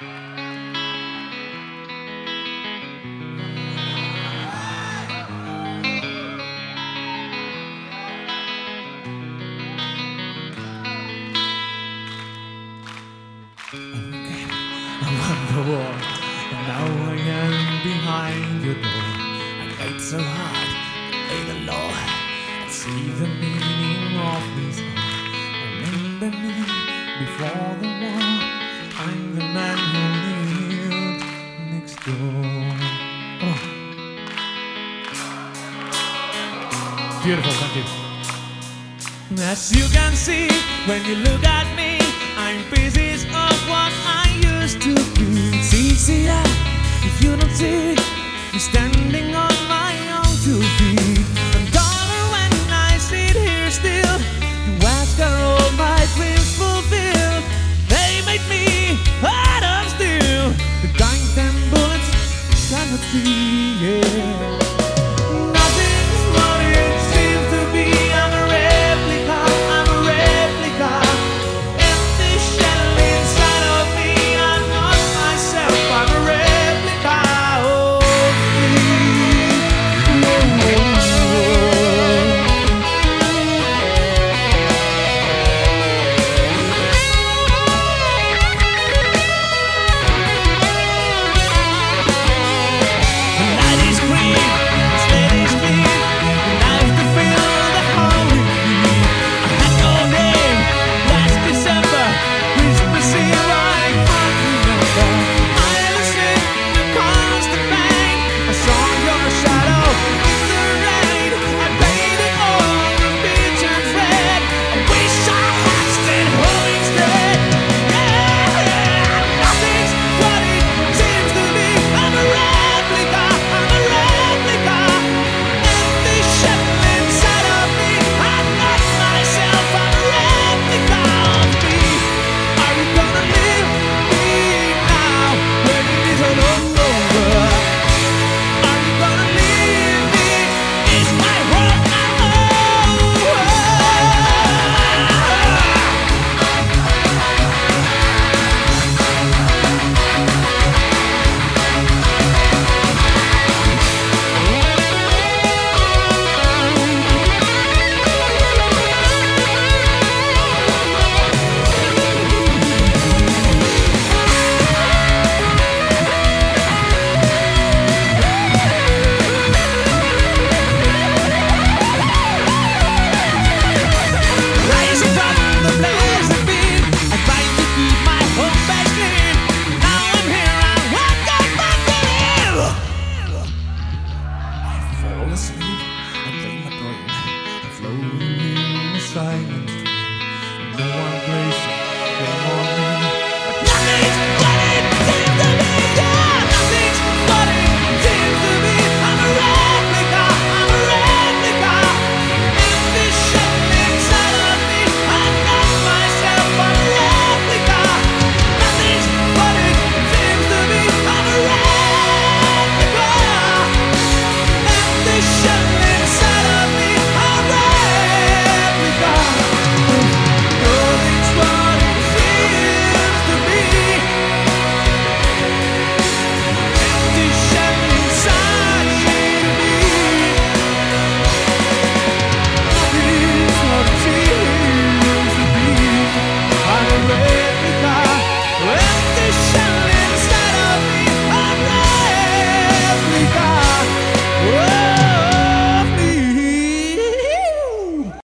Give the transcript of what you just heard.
I won the war, and now I am behind your door. I fight so hard to lay the law and see the meaning of this all. Remember me before the war. I'm the man who lived next door. Oh. Beautiful, thank you. As you can see when you look at me, I'm pieces of what I used to be. It's easier if you don't see me standing on my own 2 feet. And darling, when I sit here still, you ask are all my dreams fulfilled. They made me out of steel, the kind them bullets cannot see. Yeah. Nothing's what it seems to be. I'm a replica, I'm a replica. Empty shell inside of me. I'm not myself, I'm a replica. Oh, the night is green, the slate is clean, the knife to fill the hole with me. I had your name last December, Christmas Eve, I can't remember.